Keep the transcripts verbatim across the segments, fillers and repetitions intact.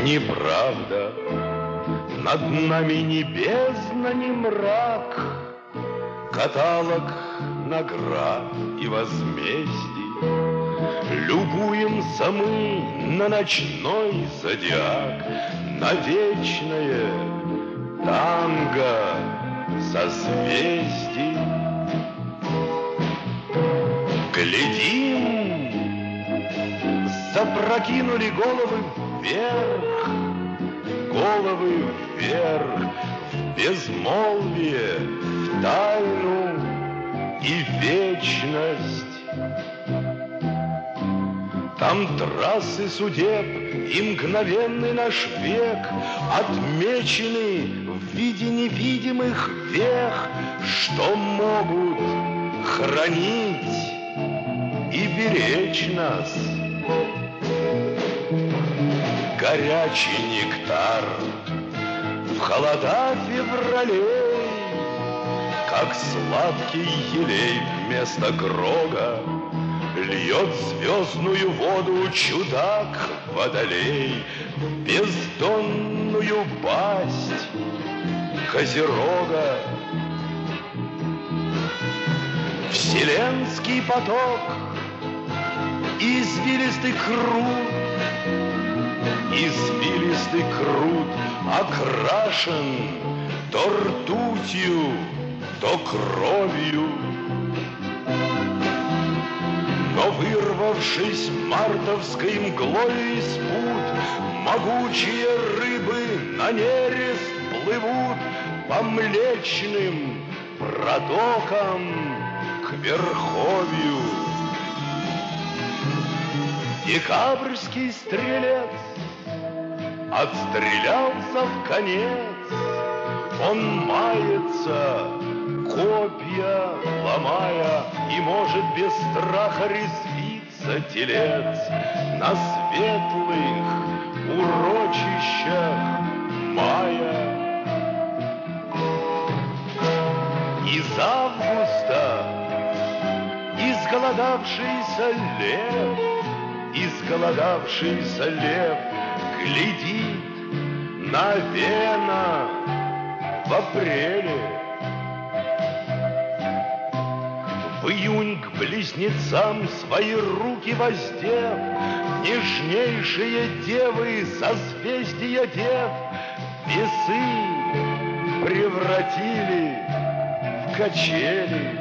неправда, над нами ни бездна, ни мрак, каталог наград и возмездий. Любуемся мы на ночной зодиак, на вечное танго созвездий. Глядим, запрокинули головы вверх, головы вверх, в безмолвие, в тайну и вечность. Там трассы судеб и мгновенный наш век отмечены в виде невидимых вех, что могут хранить и беречь нас. Горячий нектар в холода февралей, как сладкий елей вместо грога, льет звездную воду чудак-водолей в бездонную пасть козерога. Вселенский поток, извилистый крут, извилистый крут окрашен то ртутью, то кровью. Но вырвавшись мартовской мглой из пут, могучие рыбы на нерест плывут по млечным протокам к верховью. Декабрьский стрелец отстрелялся в конец, он мается, копья ломая, и может без страха резвиться телец на светлых урочищах мая. Из августа изголодавшийся лев, изголодавшийся лев глядит на вена в апреле. В июнь к близнецам свои руки воздев, нежнейшие девы созвездия дев весы превратили в качели.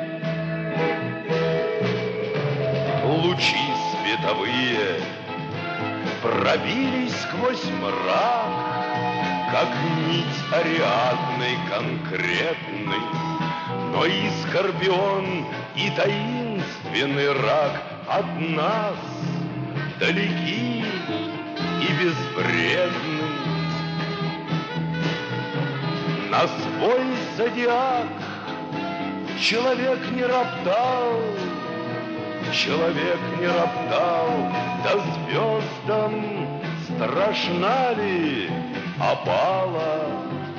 Лучи световые пробились сквозь мрак, как нить Ариадны конкретной, но и скорпион, и таинственный рак от нас далеки и безвредны. На свой зодиак человек не роптал, человек не роптал, да звездам страшна ли опала.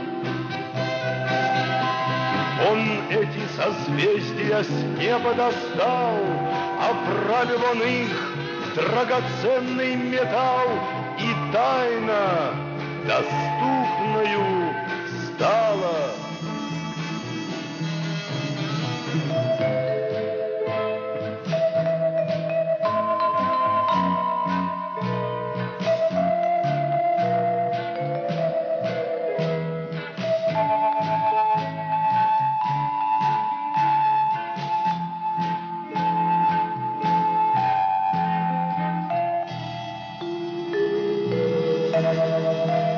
Он эти созвездия с неба достал, оправил он их в драгоценный металл, и тайна доступною стала. Thank you.